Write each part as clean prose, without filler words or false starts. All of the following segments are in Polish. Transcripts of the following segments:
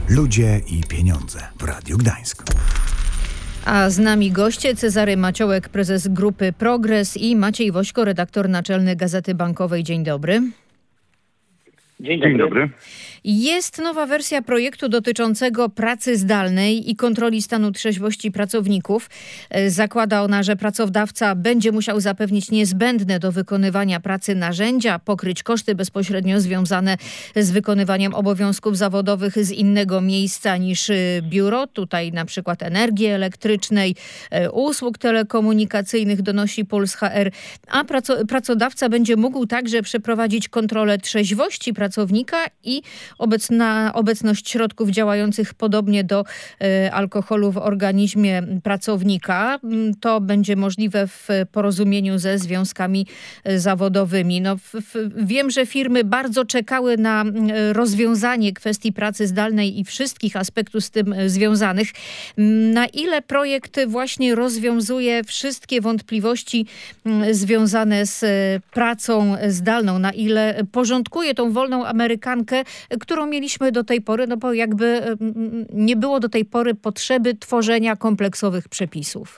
Ludzie i pieniądze w Radiu Gdańsk. A z nami goście: Cezary Maciołek, prezes Grupy Progres, i Maciej Wośko, redaktor naczelny Gazety Bankowej. Dzień dobry. Dzień dobry. Jest nowa wersja projektu dotyczącego pracy zdalnej i kontroli stanu trzeźwości pracowników. Zakłada ona, że pracodawca będzie musiał zapewnić niezbędne do wykonywania pracy narzędzia, pokryć koszty bezpośrednio związane z wykonywaniem obowiązków zawodowych z innego miejsca niż biuro. Tutaj na przykład energii elektrycznej, usług telekomunikacyjnych, donosi Puls HR. A pracodawca będzie mógł także przeprowadzić kontrolę trzeźwości pracownika i obecność środków działających podobnie do alkoholu w organizmie pracownika. To będzie możliwe w porozumieniu ze związkami zawodowymi. Wiem, że firmy bardzo czekały na rozwiązanie kwestii pracy zdalnej i wszystkich aspektów z tym związanych. Na ile projekt właśnie rozwiązuje wszystkie wątpliwości związane z pracą zdalną? Na ile porządkuje tą wolną amerykankę, którą mieliśmy do tej pory, bo jakby nie było do tej pory potrzeby tworzenia kompleksowych przepisów.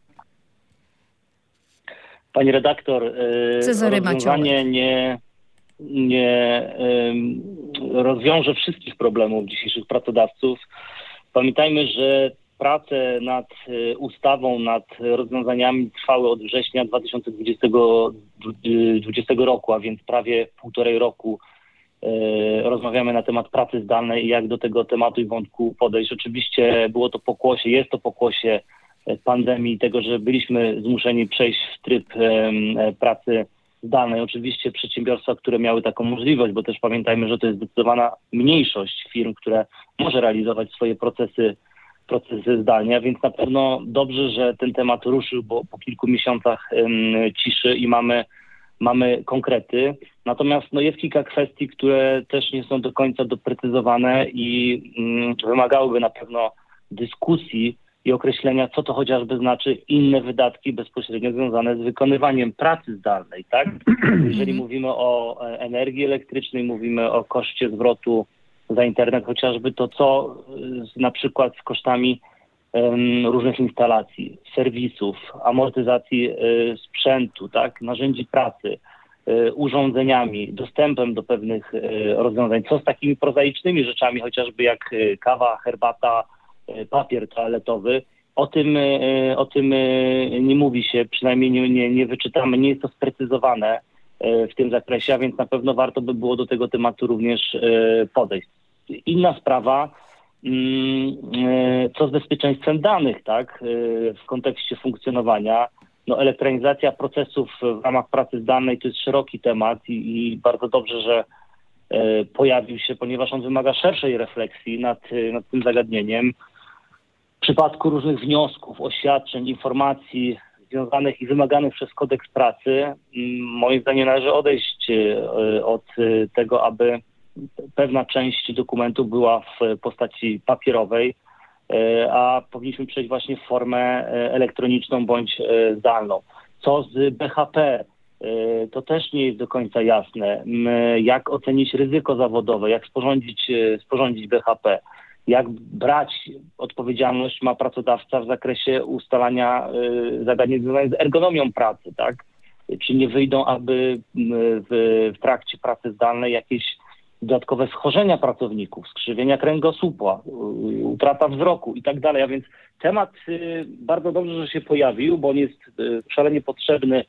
Pani redaktor, Cezary rozwiązanie nie rozwiąże wszystkich problemów dzisiejszych pracodawców. Pamiętajmy, że prace nad ustawą, nad rozwiązaniami trwały od września 2020 roku, a więc prawie 1,5 roku. Rozmawiamy na temat pracy zdalnej i jak do tego tematu i wątku podejść. Oczywiście było to pokłosie, jest to pokłosie pandemii, tego, że byliśmy zmuszeni przejść w tryb pracy zdalnej. Oczywiście przedsiębiorstwa, które miały taką możliwość, bo też pamiętajmy, że to jest zdecydowana mniejszość firm, które może realizować swoje procesy zdalnie, a więc na pewno dobrze, że ten temat ruszył, bo po kilku miesiącach ciszy i mamy konkrety. Natomiast jest kilka kwestii, które też nie są do końca doprecyzowane i wymagałyby na pewno dyskusji i określenia, co to chociażby znaczy inne wydatki bezpośrednio związane z wykonywaniem pracy zdalnej, tak? Jeżeli mówimy o energii elektrycznej, mówimy o koszcie zwrotu za internet chociażby, to co na przykład z kosztami różnych instalacji, serwisów, amortyzacji sprzętu, tak, narzędzi pracy, urządzeniami, dostępem do pewnych rozwiązań. Co z takimi prozaicznymi rzeczami, chociażby jak kawa, herbata, papier toaletowy. O tym nie mówi się, przynajmniej nie wyczytamy, nie jest to sprecyzowane w tym zakresie, a więc na pewno warto by było do tego tematu również podejść. Inna sprawa, co z bezpieczeństwem danych, tak, w kontekście funkcjonowania. Elektronizacja procesów w ramach pracy zdalnej to jest szeroki temat i bardzo dobrze, że pojawił się, ponieważ on wymaga szerszej refleksji nad tym zagadnieniem. W przypadku różnych wniosków, oświadczeń, informacji związanych i wymaganych przez kodeks pracy, moim zdaniem należy odejść od tego, aby pewna część dokumentów była w postaci papierowej, a powinniśmy przejść właśnie w formę elektroniczną bądź zdalną. Co z BHP? To też nie jest do końca jasne. Jak ocenić ryzyko zawodowe, jak sporządzić BHP, jak brać odpowiedzialność ma pracodawca w zakresie ustalania zagadnień związanych z ergonomią pracy, tak? Czy nie wyjdą, aby w trakcie pracy zdalnej jakieś dodatkowe schorzenia pracowników, skrzywienia kręgosłupa, utrata wzroku i tak dalej. A więc temat bardzo dobrze, że się pojawił, bo on jest szalenie potrzebny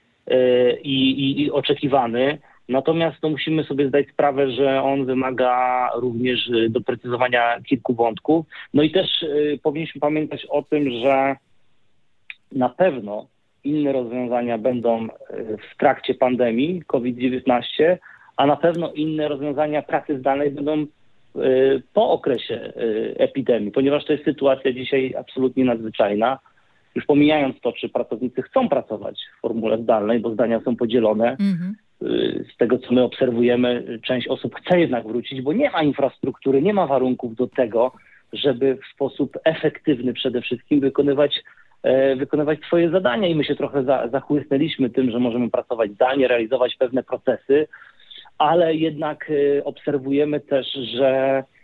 i oczekiwany. Natomiast musimy sobie zdać sprawę, że on wymaga również doprecyzowania kilku wątków. I też powinniśmy pamiętać o tym, że na pewno inne rozwiązania będą w trakcie pandemii COVID-19, a na pewno inne rozwiązania pracy zdalnej będą po okresie epidemii, ponieważ to jest sytuacja dzisiaj absolutnie nadzwyczajna. Już pomijając to, czy pracownicy chcą pracować w formule zdalnej, bo zdania są podzielone. Z tego, co my obserwujemy, część osób chce jednak wrócić, bo nie ma infrastruktury, nie ma warunków do tego, żeby w sposób efektywny przede wszystkim wykonywać swoje zadania i my się trochę zachłysnęliśmy tym, że możemy pracować zdalnie, realizować pewne procesy, ale jednak obserwujemy też, że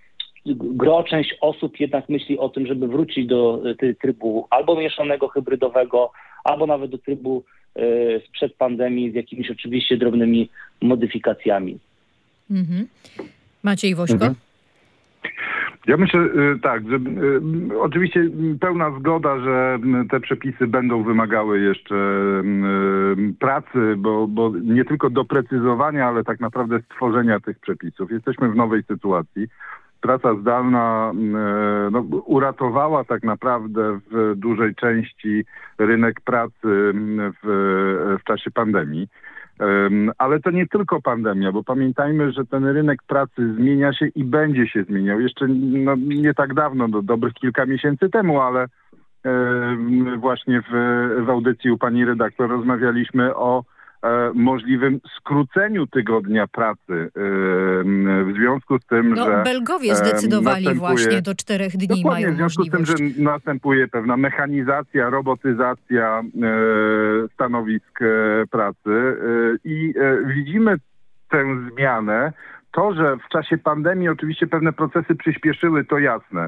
gro część osób jednak myśli o tym, żeby wrócić do trybu albo mieszanego, hybrydowego, albo nawet do trybu sprzed pandemii z jakimiś oczywiście drobnymi modyfikacjami. Maciej Wośko? Ja myślę tak, że oczywiście pełna zgoda, że te przepisy będą wymagały jeszcze pracy, bo nie tylko doprecyzowania, ale tak naprawdę stworzenia tych przepisów. Jesteśmy w nowej sytuacji. Praca zdalna uratowała tak naprawdę w dużej części rynek pracy w czasie pandemii. Ale to nie tylko pandemia, bo pamiętajmy, że ten rynek pracy zmienia się i będzie się zmieniał. Jeszcze nie tak dawno, dobrych kilka miesięcy temu, ale właśnie w audycji u pani redaktor rozmawialiśmy o możliwym skróceniu tygodnia pracy w związku z tym, że Belgowie zdecydowali właśnie do 4 dni dokładnie, mają w związku możliwość. z tym, że następuje pewna mechanizacja, robotyzacja stanowisk pracy i widzimy tę zmianę. To, że w czasie pandemii oczywiście pewne procesy przyspieszyły, to jasne.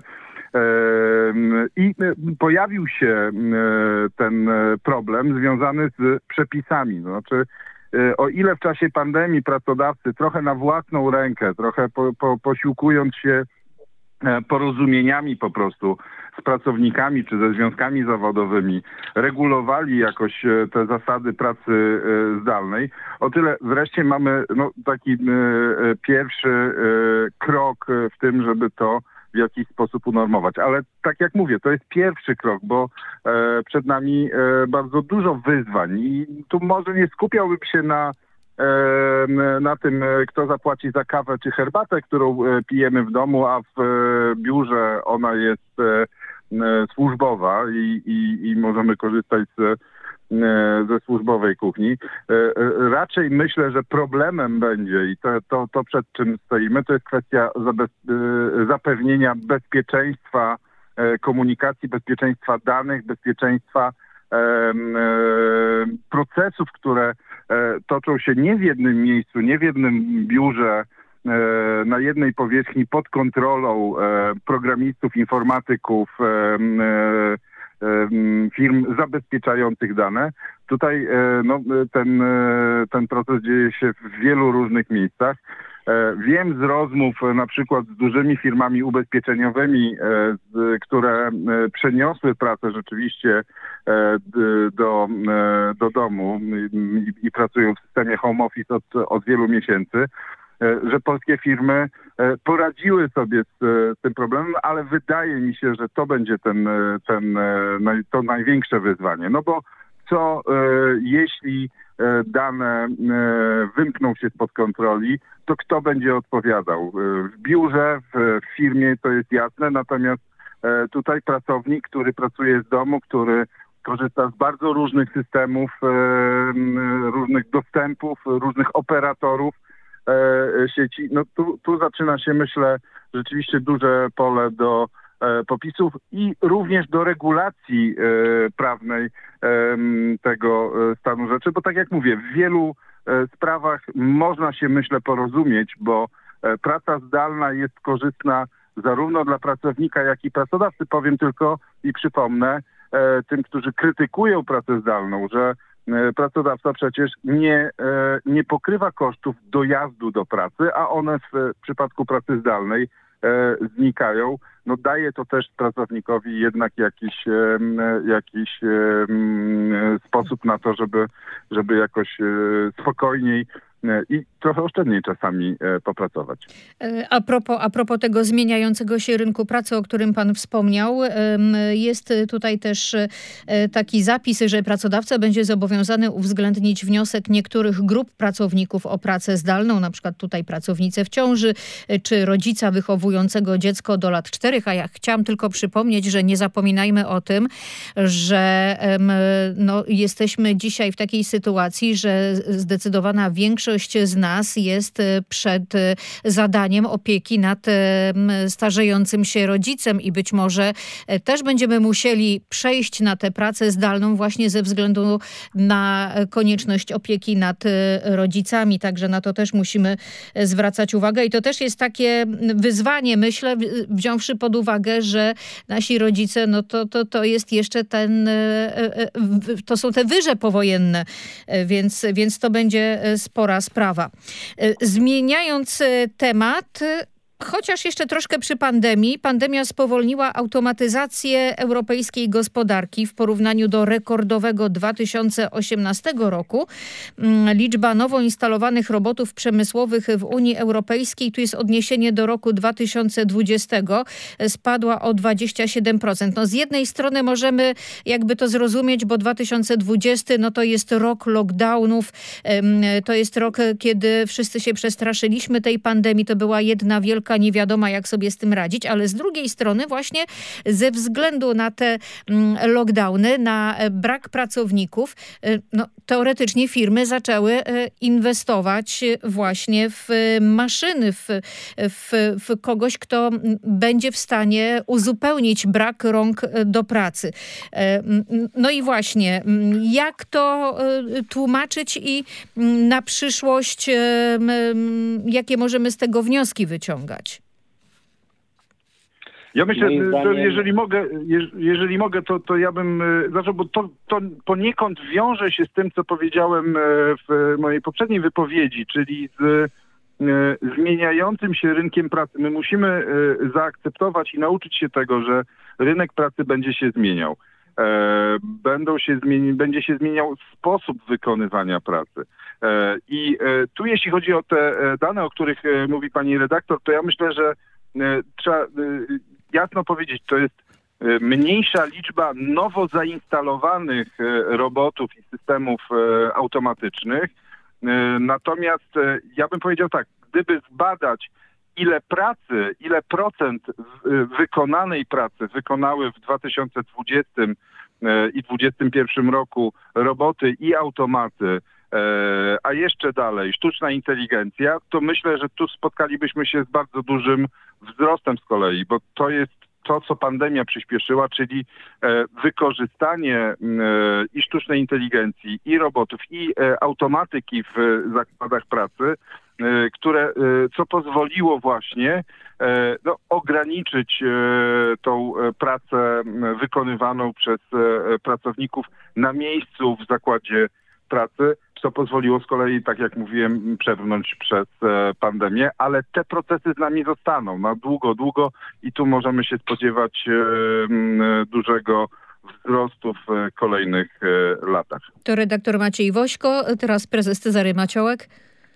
I pojawił się ten problem związany z przepisami. Znaczy, o ile w czasie pandemii pracodawcy trochę na własną rękę, trochę posiłkując się porozumieniami po prostu z pracownikami czy ze związkami zawodowymi, regulowali jakoś te zasady pracy zdalnej, o tyle wreszcie mamy taki pierwszy krok w tym, żeby to w jakiś sposób unormować. Ale tak jak mówię, to jest pierwszy krok, bo przed nami bardzo dużo wyzwań i tu może nie skupiałbym się na tym, kto zapłaci za kawę czy herbatę, którą pijemy w domu, a w biurze ona jest służbowa i możemy korzystać ze służbowej kuchni. Raczej myślę, że problemem będzie i to przed czym stoimy, to jest kwestia zapewnienia bezpieczeństwa komunikacji, bezpieczeństwa danych, bezpieczeństwa procesów, które toczą się nie w jednym miejscu, nie w jednym biurze, na jednej powierzchni pod kontrolą programistów, informatyków, firm zabezpieczających dane. Tutaj ten proces dzieje się w wielu różnych miejscach. Wiem z rozmów na przykład z dużymi firmami ubezpieczeniowymi, które przeniosły pracę rzeczywiście do domu i pracują w systemie home office od wielu miesięcy, że polskie firmy poradziły sobie z tym problemem, ale wydaje mi się, że to będzie to największe wyzwanie. No bo co jeśli dane wymkną się spod kontroli, to kto będzie odpowiadał? W biurze, w firmie to jest jasne, natomiast tutaj pracownik, który pracuje z domu, który korzysta z bardzo różnych systemów, różnych dostępów, różnych operatorów sieci, no tu zaczyna się, myślę, rzeczywiście duże pole do popisów i również do regulacji prawnej tego stanu rzeczy, bo tak jak mówię, w wielu sprawach można się, myślę, porozumieć, bo praca zdalna jest korzystna zarówno dla pracownika, jak i pracodawcy. Powiem tylko i przypomnę tym, którzy krytykują pracę zdalną, że pracodawca przecież nie pokrywa kosztów dojazdu do pracy, a one w przypadku pracy zdalnej znikają. No daje to też pracownikowi jednak jakiś sposób na to, żeby jakoś spokojniej i trochę oszczędniej czasami popracować. A propos tego zmieniającego się rynku pracy, o którym pan wspomniał, jest tutaj też taki zapis, że pracodawca będzie zobowiązany uwzględnić wniosek niektórych grup pracowników o pracę zdalną, na przykład tutaj pracownice w ciąży, czy rodzica wychowującego dziecko do lat 4, a ja chciałam tylko przypomnieć, że nie zapominajmy o tym, że jesteśmy dzisiaj w takiej sytuacji, że zdecydowana większość większość z nas jest przed zadaniem opieki nad starzejącym się rodzicem i być może też będziemy musieli przejść na tę pracę zdalną właśnie ze względu na konieczność opieki nad rodzicami. Także na to też musimy zwracać uwagę i to też jest takie wyzwanie, myślę, wziąwszy pod uwagę, że nasi rodzice, no to jest jeszcze to są te wyże powojenne, więc to będzie spora sprawa. Zmieniając temat, chociaż jeszcze troszkę przy pandemii. Pandemia spowolniła automatyzację europejskiej gospodarki w porównaniu do rekordowego 2018 roku. Liczba nowo instalowanych robotów przemysłowych w Unii Europejskiej, tu jest odniesienie do roku 2020, spadła o 27%. No z jednej strony możemy jakby to zrozumieć, bo 2020 no to jest rok lockdownów, to jest rok, kiedy wszyscy się przestraszyliśmy tej pandemii, to była jedna wielka nie wiadomo, jak sobie z tym radzić, ale z drugiej strony właśnie ze względu na te lockdowny, na brak pracowników, no, teoretycznie firmy zaczęły inwestować właśnie w maszyny, w kogoś, kto będzie w stanie uzupełnić brak rąk do pracy. No i właśnie, jak to tłumaczyć i na przyszłość, jakie możemy z tego wnioski wyciągać? Ja myślę, że jeżeli mogę, to ja bym zaczął, bo to poniekąd wiąże się z tym, co powiedziałem w mojej poprzedniej wypowiedzi, czyli z zmieniającym się rynkiem pracy. My musimy zaakceptować i nauczyć się tego, że rynek pracy będzie się zmieniał. Będzie się zmieniał sposób wykonywania pracy. I tu jeśli chodzi o te dane, o których mówi pani redaktor, to ja myślę, że trzeba jasno powiedzieć, to jest mniejsza liczba nowo zainstalowanych robotów i systemów automatycznych. Natomiast ja bym powiedział tak, gdyby zbadać, ile procent wykonanej pracy wykonały w 2020 i 2021 roku roboty i automaty, a jeszcze dalej sztuczna inteligencja, to myślę, że tu spotkalibyśmy się z bardzo dużym wzrostem z kolei, bo to jest to, co pandemia przyspieszyła, czyli wykorzystanie i sztucznej inteligencji, i robotów, i automatyki w zakładach pracy, co pozwoliło właśnie ograniczyć tą pracę wykonywaną przez pracowników na miejscu w zakładzie pracy, co pozwoliło z kolei, tak jak mówiłem, przebrnąć przez pandemię, ale te procesy z nami zostaną na długo i tu możemy się spodziewać dużego wzrostu w kolejnych latach. To redaktor Maciej Wośko, teraz prezes Cezary Maciołek.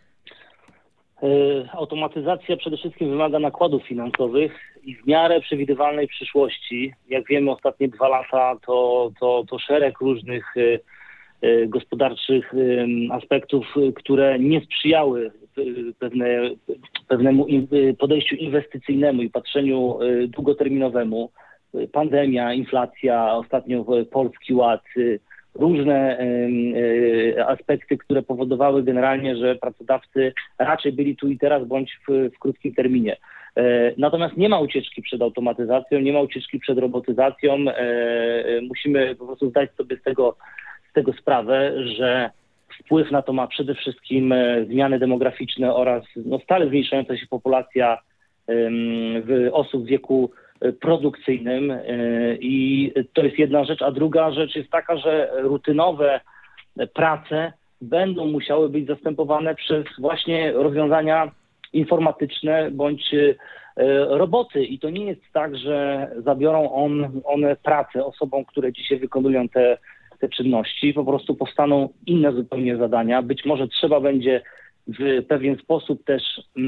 Automatyzacja przede wszystkim wymaga nakładów finansowych i w miarę przewidywalnej przyszłości. Jak wiemy, ostatnie 2 lata to szereg różnych gospodarczych aspektów, które nie sprzyjały pewnemu podejściu inwestycyjnemu i patrzeniu długoterminowemu. Pandemia, inflacja, ostatnio Polski Ład, różne aspekty, które powodowały generalnie, że pracodawcy raczej byli tu i teraz bądź w krótkim terminie. Natomiast nie ma ucieczki przed automatyzacją, nie ma ucieczki przed robotyzacją. Musimy po prostu zdać sobie z tego sprawę, że wpływ na to ma przede wszystkim zmiany demograficzne oraz stale zmniejszająca się populacja osób w wieku produkcyjnym i to jest jedna rzecz, a druga rzecz jest taka, że rutynowe prace będą musiały być zastępowane przez właśnie rozwiązania informatyczne bądź roboty i to nie jest tak, że zabiorą one pracę osobom, które dzisiaj wykonują te czynności, po prostu powstaną inne zupełnie zadania. Być może trzeba będzie w pewien sposób też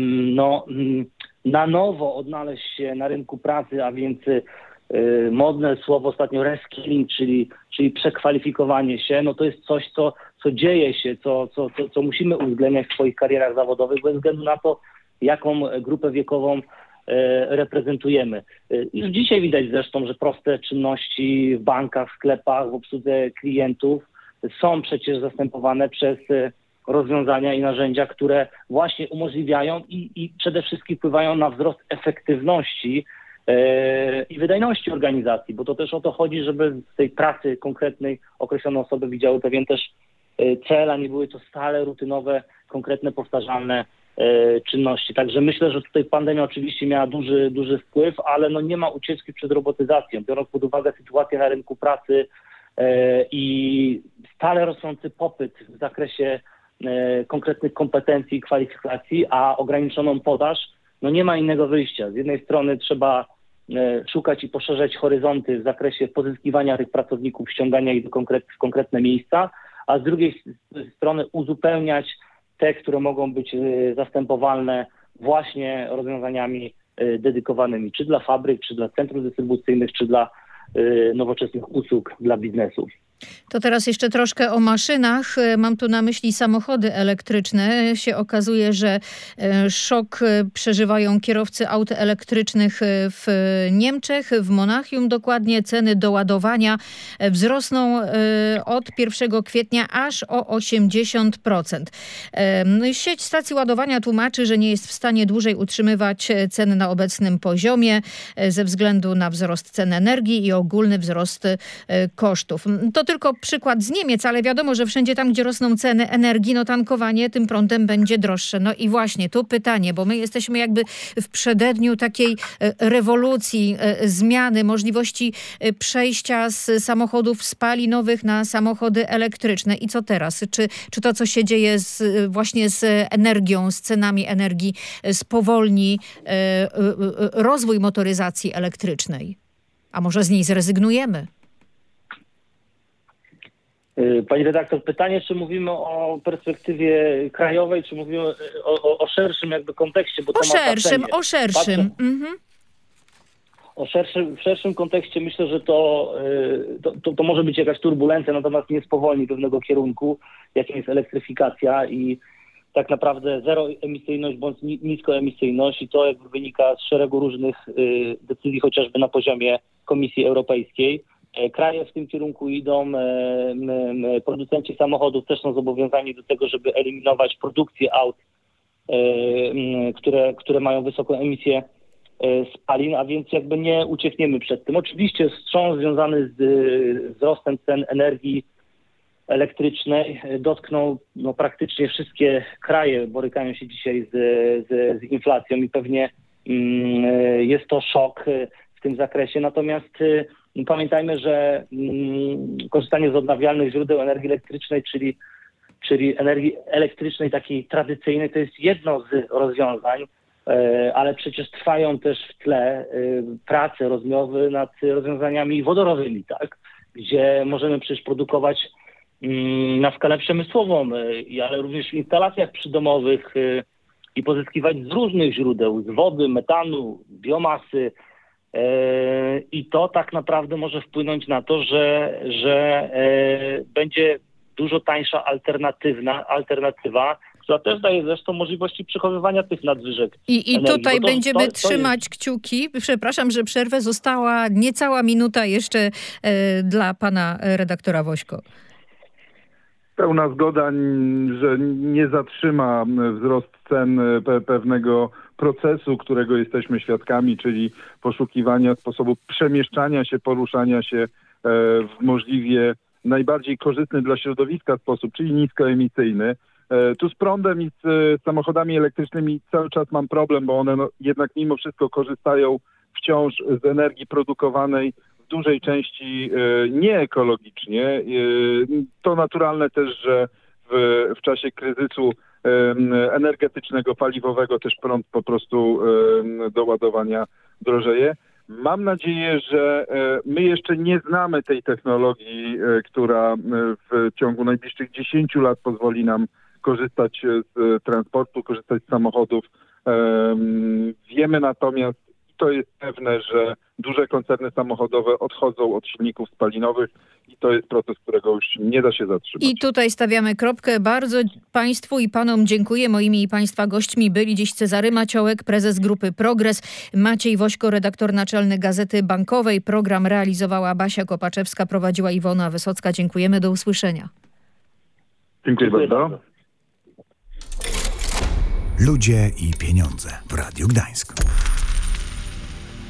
na nowo odnaleźć się na rynku pracy, a więc modne słowo ostatnio reskilling, czyli przekwalifikowanie się, to jest coś, co dzieje się, co musimy uwzględniać w swoich karierach zawodowych bez względu na to, jaką grupę wiekową reprezentujemy. Już dzisiaj widać zresztą, że proste czynności w bankach, w sklepach, w obsłudze klientów są przecież zastępowane przez rozwiązania i narzędzia, które właśnie umożliwiają i przede wszystkim wpływają na wzrost efektywności i wydajności organizacji, bo to też o to chodzi, żeby w tej pracy konkretnej określone osoby widziały pewien też cel, a nie były to stale rutynowe, konkretne, powtarzalne czynności. Także myślę, że tutaj pandemia oczywiście miała duży wpływ, ale nie ma ucieczki przed robotyzacją. Biorąc pod uwagę sytuację na rynku pracy i stale rosnący popyt w zakresie konkretnych kompetencji i kwalifikacji, a ograniczoną podaż, nie ma innego wyjścia. Z jednej strony trzeba szukać i poszerzać horyzonty w zakresie pozyskiwania tych pracowników, ściągania ich w konkretne miejsca, a z drugiej strony uzupełniać te, które mogą być zastępowalne właśnie rozwiązaniami dedykowanymi, czy dla fabryk, czy dla centrów dystrybucyjnych, czy dla nowoczesnych usług dla biznesów. To teraz jeszcze troszkę o maszynach. Mam tu na myśli samochody elektryczne. Się okazuje, że szok przeżywają kierowcy aut elektrycznych w Niemczech, w Monachium dokładnie. Ceny doładowania wzrosną od 1 kwietnia aż o 80%. Sieć stacji ładowania tłumaczy, że nie jest w stanie dłużej utrzymywać cen na obecnym poziomie ze względu na wzrost cen energii i ogólny wzrost kosztów. To tylko przykład z Niemiec, ale wiadomo, że wszędzie tam, gdzie rosną ceny energii, tankowanie tym prądem będzie droższe. I właśnie tu pytanie, bo my jesteśmy jakby w przededniu takiej rewolucji, zmiany, możliwości przejścia z samochodów spalinowych na samochody elektryczne. I co teraz? Czy to, co się dzieje właśnie z energią, z cenami energii, spowolni rozwój motoryzacji elektrycznej? A może z niej zrezygnujemy? Pani redaktor, pytanie, czy mówimy o perspektywie krajowej, czy mówimy o szerszym jakby kontekście? Bo O szerszym. W szerszym kontekście myślę, że to może być jakaś turbulencja, natomiast nie spowolni pewnego kierunku, jakim jest elektryfikacja i tak naprawdę zeroemisyjność bądź niskoemisyjność i to jakby wynika z szeregu różnych decyzji, chociażby na poziomie Komisji Europejskiej. Kraje w tym kierunku idą, producenci samochodów też są zobowiązani do tego, żeby eliminować produkcję aut, które mają wysoką emisję spalin, a więc jakby nie uciekniemy przed tym. Oczywiście wstrząs związany z wzrostem cen energii elektrycznej dotknął praktycznie wszystkie kraje, borykają się dzisiaj z inflacją i pewnie jest to szok w tym zakresie. Natomiast pamiętajmy, że korzystanie z odnawialnych źródeł energii elektrycznej, czyli energii elektrycznej takiej tradycyjnej, to jest jedno z rozwiązań, ale przecież trwają też w tle prace, rozmowy nad rozwiązaniami wodorowymi, tak? Gdzie możemy przecież produkować na skalę przemysłową, ale również w instalacjach przydomowych i pozyskiwać z różnych źródeł, z wody, metanu, biomasy. I to tak naprawdę może wpłynąć na to, że będzie dużo tańsza alternatywa, która też daje zresztą możliwości przechowywania tych nadwyżek I energii. Tutaj będziemy trzymać kciuki. Przepraszam, że przerwę. Została niecała minuta jeszcze dla pana redaktora Wośko. Pełna zgoda, że nie zatrzyma wzrost cen pewnego procesu, którego jesteśmy świadkami, czyli poszukiwania sposobu przemieszczania się, poruszania się w możliwie najbardziej korzystny dla środowiska sposób, czyli niskoemisyjny. Tu z prądem i z samochodami elektrycznymi cały czas mam problem, bo one jednak mimo wszystko korzystają wciąż z energii produkowanej w dużej części nieekologicznie. To naturalne też, że w czasie kryzysu energetycznego, paliwowego też prąd po prostu do ładowania drożeje. Mam nadzieję, że my jeszcze nie znamy tej technologii, która w ciągu najbliższych 10 lat pozwoli nam korzystać z transportu, korzystać z samochodów. Wiemy natomiast, to jest pewne, że duże koncerny samochodowe odchodzą od silników spalinowych i to jest proces, którego już nie da się zatrzymać. I tutaj stawiamy kropkę. Bardzo państwu i panom dziękuję. Moimi i państwa gośćmi byli dziś Cezary Maciołek, prezes Grupy Progres, Maciej Wośko, redaktor naczelny Gazety Bankowej. Program realizowała Basia Kopaczewska, prowadziła Iwona Wysocka. Dziękujemy, do usłyszenia. Dziękuję bardzo. Ludzie i pieniądze w Radiu Gdańsk.